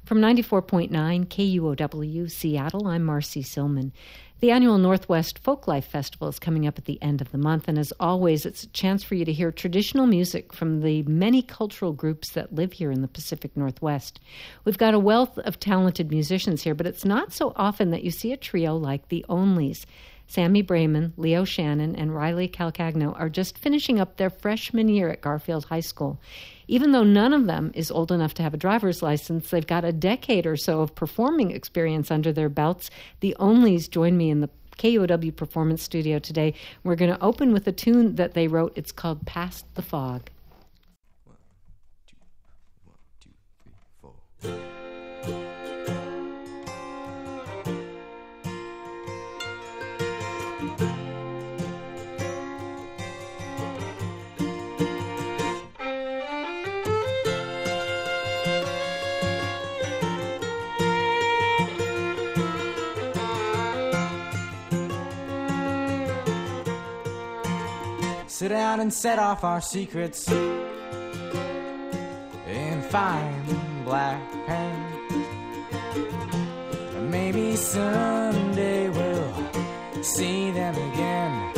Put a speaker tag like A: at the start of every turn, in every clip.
A: From 94.9 KUOW Seattle, I'm Marcy Silman. The annual Northwest Folklife Festival is coming up at the end of the month, and as always, it's a chance for you to hear traditional music from the many cultural groups that live here in the Pacific Northwest. We've got a wealth of talented musicians here, but it's not so often that you see a trio like the Onlys. Sammy Brayman, Leo Shannon, and Riley Calcagno are just finishing up their freshman year at Garfield High School. Even though none of them is old enough to have a driver's license, they've got a decade or so of performing experience under their belts. The Onlys join me in the KUOW Performance Studio today. We're going to open with a tune that they wrote. It's called Past the Fog.
B: 1, 2, 3, 4. Sit down and set off our secrets in fine black pen. Maybe someday we'll see them again.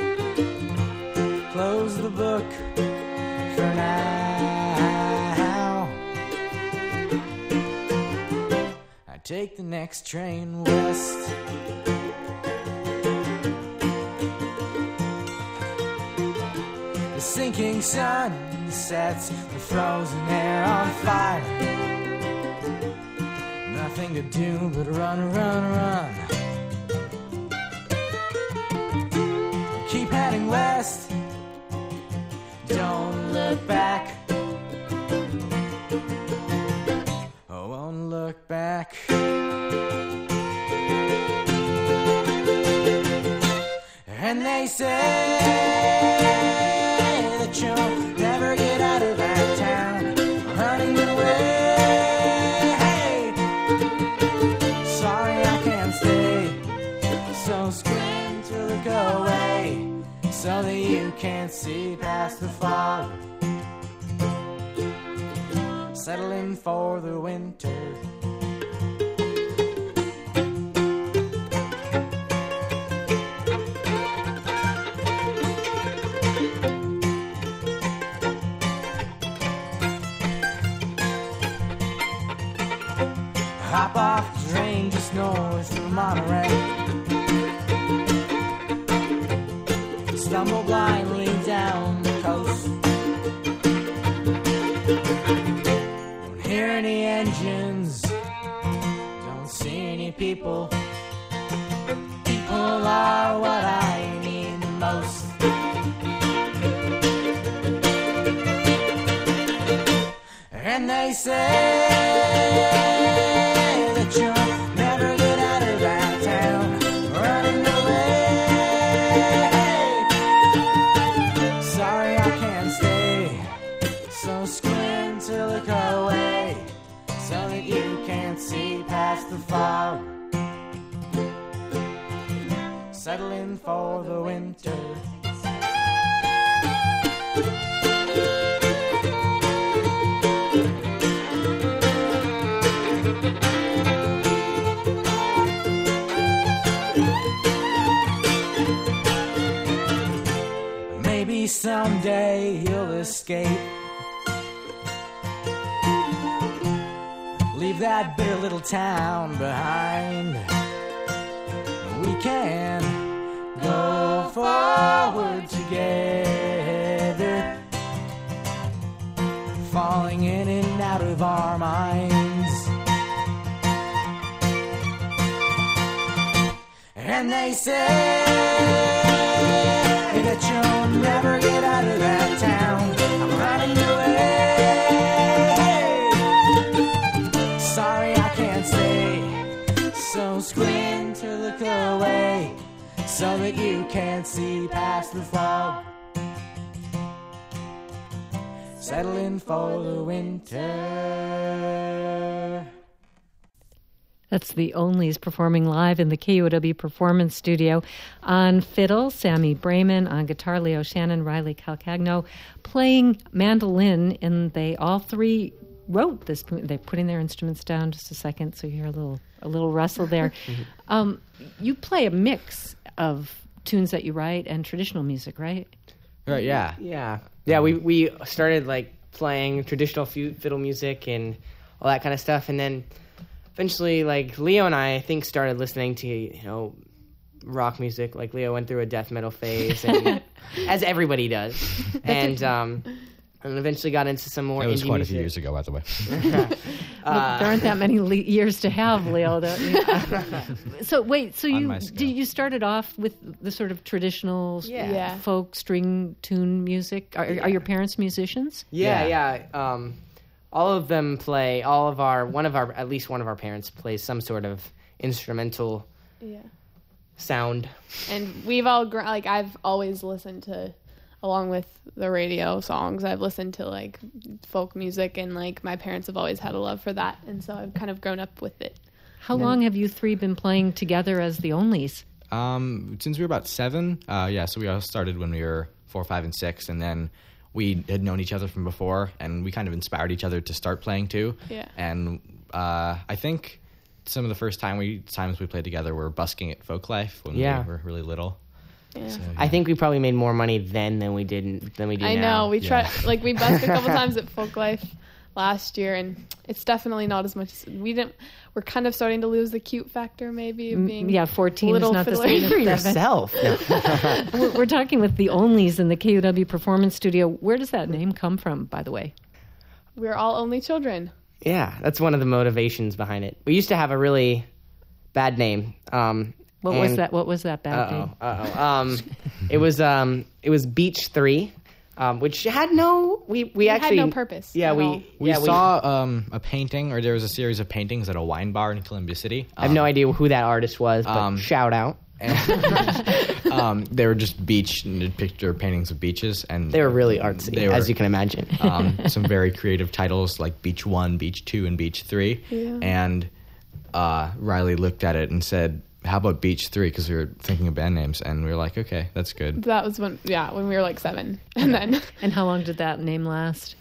B: Close the book for now. I take the next train west. Sinking sun sets the frozen air on fire. Nothing to do but run, run, run. Keep heading west. Don't look back. Oh, won't look back. And they say you'll never get out of that town, running away. Hey, sorry I can't stay, so scream to look away, so that you can't see past the fog. Settling for the winter. Hop off the train just north of Monterey. Stumble blindly down the coast. Don't hear any engines. Don't see any people. People are what I need the most. And they say you'll never get out of that town, running away. Sorry I can't stay, so squint to look away, so that you can't see past the fog. Settling for the winter. Maybe someday you'll escape. Leave that bitter little town behind. We can go forward together, falling in and out of our minds. And they say that you'll never get out of that town, I'm running away. Sorry I can't stay, so scream to look away, so that you can't see past the fog. Settling for the winter.
A: That's the Onlys performing live in the KUOW Performance Studio. On fiddle, Sammy Brayman. On guitar, Leo Shannon, Riley Calcagno. Playing mandolin, and they all three wrote this. They're putting their instruments down just a second, so you hear a little rustle there. You play a mix of tunes that you write and traditional music, right?
C: Right, yeah. Yeah, we started like playing traditional fiddle music and all that kind of stuff, and then eventually like Leo and I think started listening to, rock music. Like Leo went through a death metal phase, and as everybody does. And eventually got into some more indie music.
D: That was quite a few years ago, by the way.
A: There aren't that many years to have, Leo. So you started off with the sort of traditional folk string tune music. Are your parents musicians?
C: Yeah. All of them play. At least one of our parents plays some sort of instrumental sound.
E: And we've all I've always listened to, along with the radio songs, I've listened to like folk music, and like my parents have always had a love for that, and so I've kind of grown up with it.
A: How long have you three been playing together as the Onlys?
D: Since we were about 7. So we all started when we were 4, 5, and 6, and then we had known each other from before, and we kind of inspired each other to start playing too.
E: Yeah.
D: And I think some of the first times we played together were busking at Folklife when we were really little.
E: Yeah.
D: So,
C: I think we probably made more money then than we do now.
E: I know. We tried, we busked a couple times at Folklife last year, and it's definitely not as much. We're kind of starting to lose the cute factor, maybe, of being
A: 14 is not the same
C: for yourself.
A: We're talking with the Onlys in the KUW Performance Studio. Where does that name come from, by the way?
E: We're all only children.
C: Yeah, that's one of the motivations behind it. We used to have a really bad name.
A: What was that bad name?
C: It was Beach 3, which had no. We actually
E: had no purpose.
C: Yeah,
D: we saw a painting, or there was a series of paintings at a wine bar in Columbia City.
C: I have no idea who that artist was, but shout out.
D: They were just picture paintings of beaches, and
C: they were really artsy, as you can imagine.
D: Some very creative titles like Beach 1, Beach 2, and Beach 3. Yeah. And Riley looked at it and said, "How about Beach 3?" Because we were thinking of band names, and we were like, "Okay, that's good."
E: That was when we were like 7, and then.
A: And how long did that name last?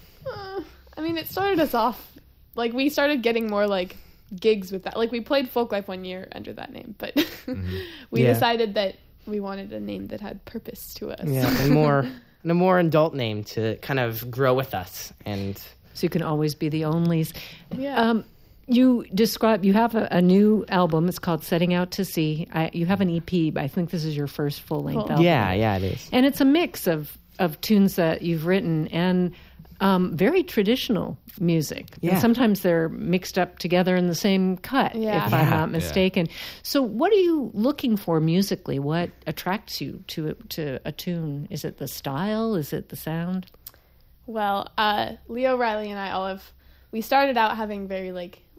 E: It started us off. Like, we started getting more like gigs with that. Like, we played Folklife one year under that name, but we decided that we wanted a name that had purpose to us.
C: Yeah, and a more adult name to kind of grow with us, and
A: so you can always be the Onlys.
E: Yeah.
A: You have a new album. It's called Setting Out to Sea. You have an EP, but I think this is your first full-length album.
C: Yeah, it is.
A: And it's a mix of tunes that you've written and very traditional music.
C: Yeah.
A: And sometimes they're mixed up together in the same cut, if I'm not mistaken. Yeah. So what are you looking for musically? What attracts you to a tune? Is it the style? Is it the sound?
E: Well, Leo, Riley, and I we started out having very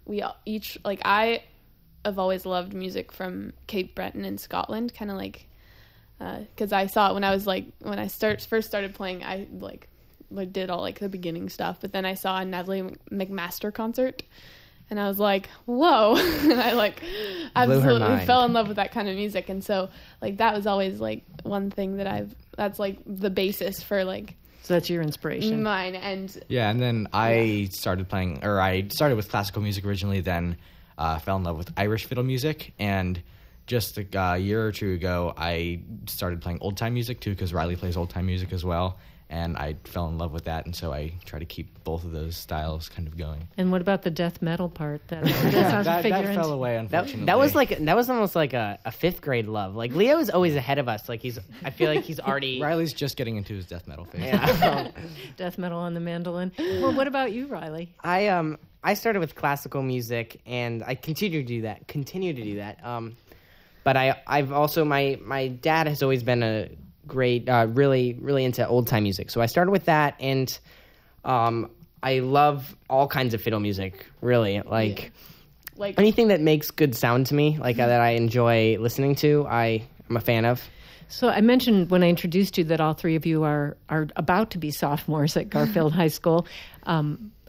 E: I have always loved music from Cape Breton in Scotland, kind of like, because I saw it when I first started playing, I did all like the beginning stuff, but then I saw a Natalie McMaster concert, and I was like, whoa, and I absolutely fell in love with that kind of music, and so that was always one thing that's the basis for
A: So that's your inspiration.
E: Mine, and
D: then I started playing, or I started with classical music originally, then fell in love with Irish fiddle music, and just a year or 2 ago, I started playing old-time music too, because Riley plays old-time music as well, and I fell in love with that, and so I try to keep both of those styles kind of going.
A: And what about the death metal part? That
D: fell away, unfortunately.
C: That was almost like a 5th grade love. Like, Leo is always ahead of us. I feel like he's already...
D: Riley's just getting into his death metal phase.
C: Yeah.
A: Death metal on the mandolin. Well, what about you, Riley?
C: I started with classical music, and I continue to do that. But I've also, my dad has always been a great, really, really into old time music. So I started with that, and I love all kinds of fiddle music, really. Like anything that makes good sound to me, that I enjoy listening to, I'm a fan of.
A: So I mentioned when I introduced you that all three of you are about to be sophomores at Garfield High School.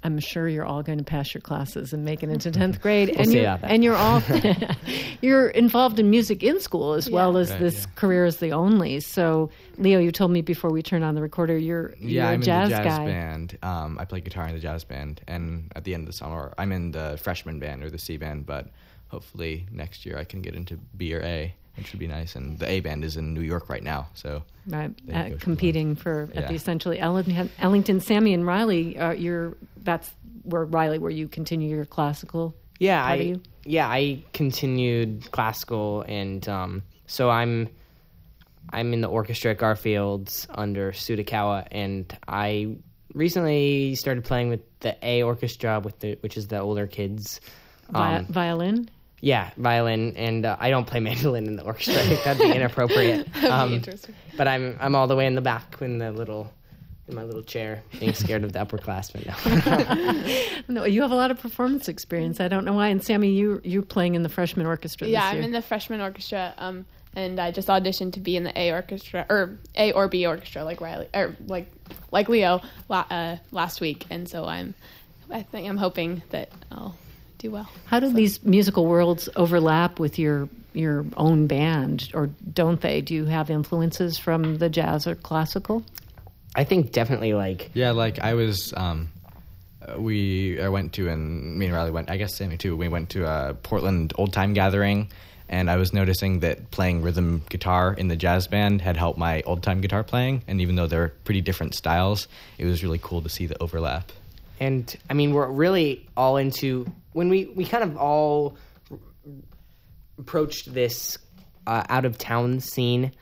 A: I'm sure you're all going to pass your classes and make it into 10th grade. And
C: see
A: you
C: about that.
A: and you're all you're involved in music in school as well as this career as the Onlys. So, Leo, you told me before we turned on the recorder, you're
D: I'm
A: a jazz
D: in the jazz
A: guy.
D: band. I play guitar in the jazz band, and at the end of the summer, I'm in the freshman band or the C band. But hopefully next year I can get into B or A, which would be nice. And the A band is in New York right now, so
A: Right,
D: They go to
A: competing for at the
D: Yeah.
A: essentially Ellington, Sammy, and Riley. That's where you continue your classical.
C: Yeah,
A: part of you?
C: I continued classical, and so I'm in the orchestra at Garfield's under Sudakawa, and I recently started playing with the A orchestra, which is the older kids.
A: Violin.
C: Yeah, violin, and I don't play mandolin in the orchestra. I think that'd be inappropriate.
E: That'd be interesting.
C: But I'm all the way in the back in my little chair, being scared of the upperclassmen now.
A: No, you have a lot of performance experience. I don't know why. And Sammy, you're playing in the freshman orchestra
E: Yeah,
A: this year.
E: I'm in the freshman orchestra, and I just auditioned to be in the A orchestra or A or B orchestra, like Riley or like Leo last week, and so I think I'm hoping that I'll do well.
A: How do these musical worlds overlap with your own band, or don't they? Do you have influences from the jazz or classical?
C: I think definitely
D: I was. I went to, and me and Riley went. I guess Sammy too. We went to a Portland old time gathering, and I was noticing that playing rhythm guitar in the jazz band had helped my old time guitar playing. And even though they're pretty different styles, it was really cool to see the overlap.
C: And I mean, we're really all into when we kind of all approached this out of town scene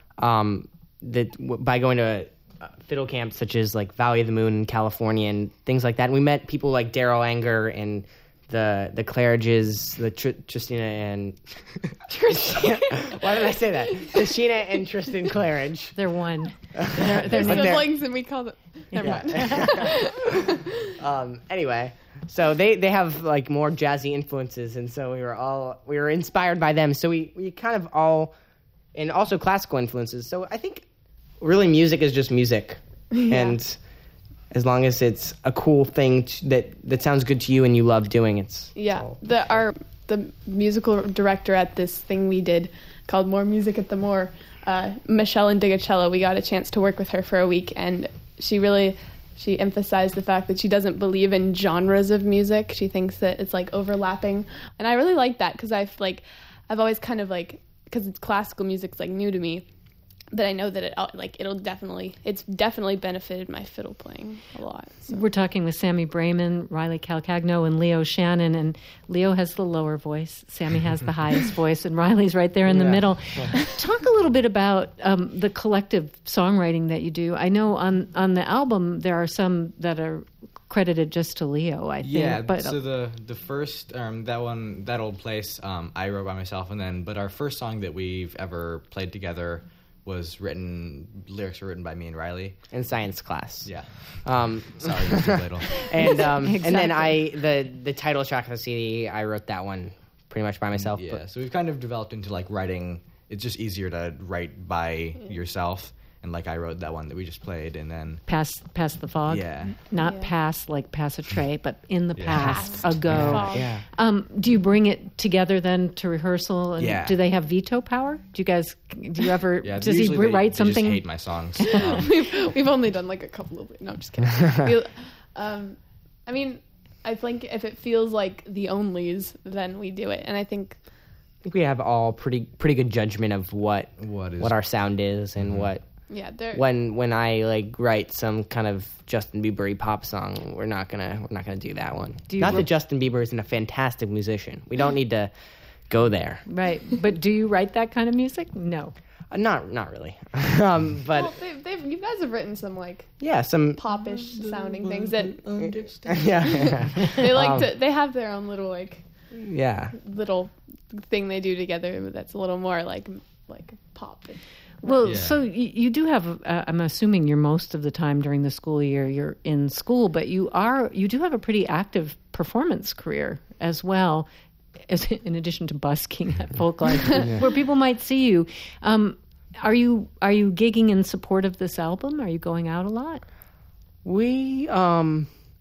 C: by going to fiddle camps such as like Valley of the Moon in California and things like that. And we met people like Daryl Anger and the Claridges, the Tristina and Tristina. Why did I say that? Tristina and Tristan Claridge.
A: They're one.
E: They're
C: But they're-
E: siblings, and we call them. Never mind.
C: Anyway, so they have like more jazzy influences, and so we were inspired by them. So we kind of all, and also classical influences. So I think really music is just music, and as long as it's a cool thing that sounds good to you and you love doing, it's all-
E: The musical director at this thing we did called More Music at the More, Michelle Indigacello, we got a chance to work with her for a week, and she emphasized the fact that she doesn't believe in genres of music. She thinks that it's like overlapping, and I really like that because I've always kind of because it's classical music's like new to me, but I know that it's definitely benefited my fiddle playing a lot. So.
A: We're talking with Sammy Brayman, Riley Calcagno, and Leo Shannon. And Leo has the lower voice, Sammy has the highest voice, and Riley's right there in the middle. Talk a little bit about the collective songwriting that you do. I know on the album there are some that are credited just to Leo, I think.
D: Yeah,
A: but
D: so the first that old place I wrote by myself, but our first song that we've ever played together lyrics were written by me and Riley.
C: in science class.
D: Yeah.
C: Um,
D: Sorry, Mr. Little.
C: and and then
A: Exactly.
C: the title track of the CD, I wrote that one pretty much by myself.
D: Yeah,
C: But
D: so we've kind of developed into writing. It's just easier to write by yourself, and I wrote that one that we just played, and then
A: pass the fog.
D: Yeah.
A: Not
E: Yeah.
A: pass like pass a tray, but in the past,
E: Past.
A: ago.
E: Fog.
C: yeah.
A: Do you bring it together then to rehearsal? And
D: Yeah.
A: do they have veto power? Do you ever?
D: yeah.
A: Does he
D: usually
A: write
D: they
A: something?
D: Just hate my songs.
E: We've only done a couple of. No, I'm just kidding. I mean, I think if it feels like the Onlys, then we do it, and I think.
C: I think we have all pretty good judgment of what
D: What is-
C: our sound is and what.
E: Yeah, there.
C: When I write some kind of Justin Bieber pop song, we're not gonna do that one.
A: Do you
C: Not
A: re-
C: that Justin Bieber isn't a fantastic musician. We don't need to go there.
A: Right, but do you write that kind of music? No.
C: Not really. But
E: Well, you guys have written some
C: yeah, some
E: popish sounding things that
C: yeah,
E: they they have their own little
C: yeah.
E: little thing they do together that's a little more like pop.
A: Well,
D: Yeah.
A: so you do have. I'm assuming you're most of the time during the school year you're in school, but you do have a pretty active performance career as well, as in addition to busking at Folklife, where people might see you. Are you gigging in support of this album? Are you going out a lot?
C: We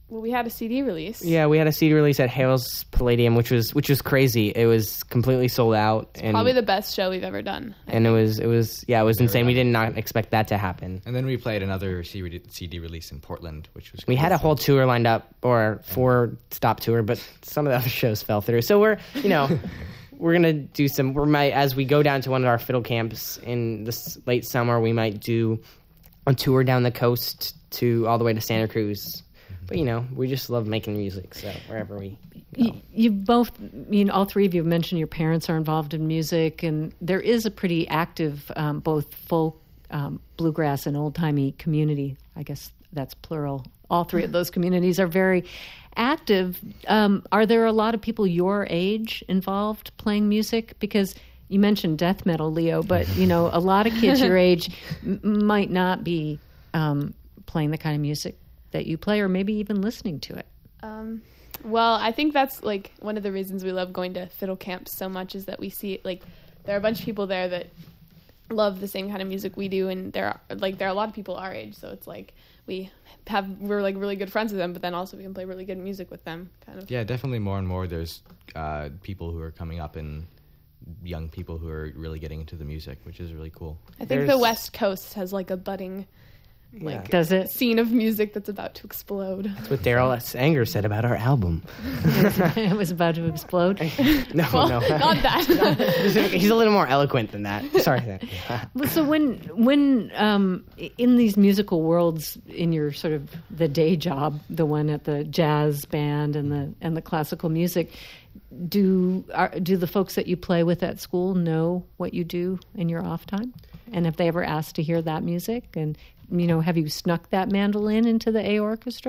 E: Well, we had a CD release.
C: Yeah, we had a CD release at Hales Palladium, which was crazy. It was completely sold out, and
E: Probably the best show we've ever done.
C: it was insane. We did not expect that to happen.
D: And then we played another CD release in Portland, which was
C: We
D: cool.
C: had a whole tour lined up, or 4-stop tour, but some of the other shows fell through. So we're gonna do some. As we go down to one of our fiddle camps in this late summer, we might do a tour down the coast to all the way to Santa Cruz. But we just love making music, so wherever we go.
A: You both, all three of you have mentioned your parents are involved in music, and there is a pretty active both folk, bluegrass, and old-timey community. I guess that's plural. All three of those communities are very active. Are there a lot of people your age involved playing music? Because you mentioned death metal, Leo, but a lot of kids your age might not be playing the kind of music that you play, or maybe even listening to it.
E: Well, I think that's like one of the reasons we love going to fiddle camps so much, is that we see like there are a bunch of people there that love the same kind of music we do, and there are a lot of people our age, so it's like we're like really good friends with them, but then also we can play really good music with them, kind of.
D: Yeah, definitely more and more there's people who are coming up, and young people who are really getting into the music, which is really cool.
E: I think the West Coast has like a budding
A: Does it?
E: scene of music that's about to explode.
C: That's what Daryl Sanger said about our album.
A: It was about to explode.
C: No,
E: Well,
C: no.
E: not that.
C: He's a little more eloquent than that. Sorry.
A: So when in these musical worlds, in your sort of the day job, the one at the jazz band and the classical music, do the folks that you play with at school know what you do in your off time? And have they ever asked to hear that music? And have you snuck that mandolin into the A orchestra?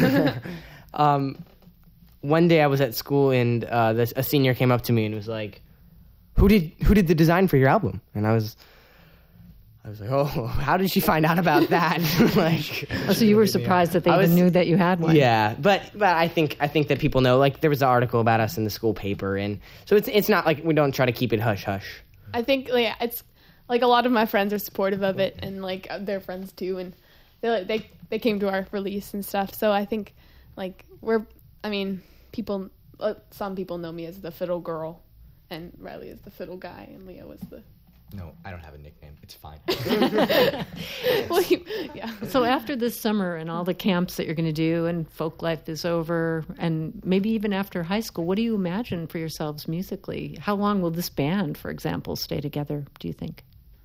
C: One day I was at school, and a senior came up to me and was like, "Who did the design for your album?" And I was like, "Oh, how did she find out about that?"
A: So you were surprised that they even knew that you had one.
C: Yeah, but I think that people know. Like, there was an article about us in the school paper, and so it's not like we don't try to keep it hush hush.
E: I think it's like a lot of my friends are supportive of it, and like their friends too, and they came to our release and stuff. So I think people, some people know me as the fiddle girl, and Riley is the fiddle guy, and Leo is the.
D: No, I don't have a nickname. It's fine.
E: Well, yeah.
A: So after this summer and all the camps that you're going to do, and folk life is over, and maybe even after high school, what do you imagine for yourselves musically? How long will this band, for example, stay together, do you think?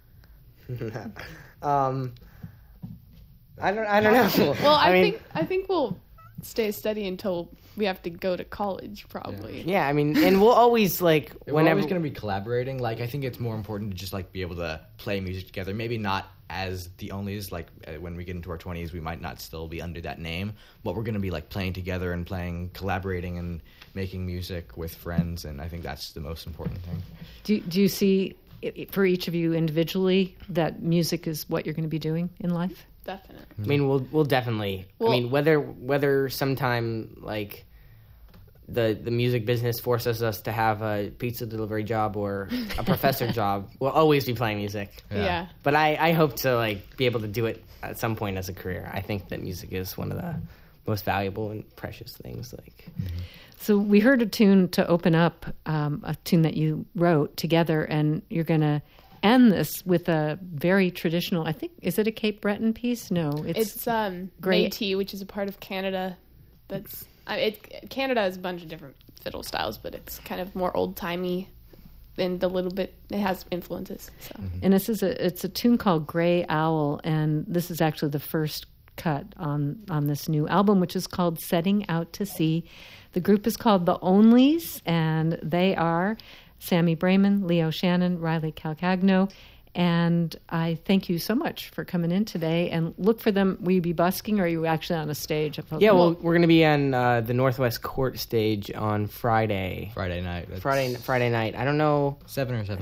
C: I don't know.
E: Well, I think we'll stay steady until we have to go to college, probably.
C: Yeah, and we'll always
D: We're
C: whenever
D: always going to be collaborating. Like, I think it's more important to just be able to play music together. Maybe not as the onlys. Like, when we get into our 20s, we might not still be under that name, but we're going to be playing together and collaborating and making music with friends. And I think that's the most important thing.
A: Do you see, for each of you individually, that music is what you're going to be doing in life?
E: Definitely.
C: we'll definitely.
E: Well,
C: whether sometime the music business forces us to have a pizza delivery job or a professor job, we'll always be playing music.
E: Yeah.
C: But I hope to be able to do it at some point as a career. I think that music is one of the most valuable and precious things.
A: So we heard a tune to open up, a tune that you wrote together, and you're going to end this with a very traditional, I think, is it a Cape Breton piece? No,
E: It's
A: great.
E: Métis, which is a part of Canada. Canada has a bunch of different fiddle styles, but it's kind of more old-timey and it has influences. So.
A: And it's a tune called Gray Owl, and this is actually the first cut on this new album, which is called Setting Out to Sea. The group is called The Onlys, and they are Sammy Brayman, Leo Shannon, Riley Calcagno, and I thank you so much for coming in today. And look for them. Will you be busking, or are you actually on a stage?
C: Yeah, well, we're going to be on the Northwest Court stage on Friday.
D: Friday night.
C: Friday night. I don't know.
D: 7 or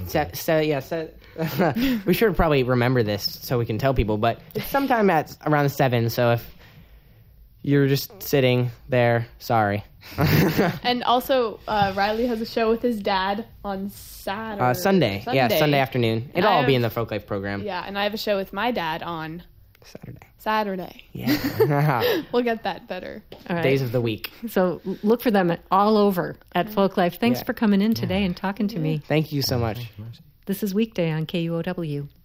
D: 7.
C: We should probably remember this so we can tell people, but it's sometime at around 7. So if you're just sitting there, sorry.
E: And also, Riley has a show with his dad on Saturday.
C: Sunday. Yeah, Sunday afternoon. It'll all be in the Folk Life program.
E: Yeah, and I have a show with my dad on Saturday.
C: Yeah.
E: We'll get that better.
A: All right.
C: Days of the week.
A: So look for them all over at Folklife. Thanks
C: Yeah.
A: for coming in today and talking to me.
C: Thank you so much.
A: This is Weekday on KUOW.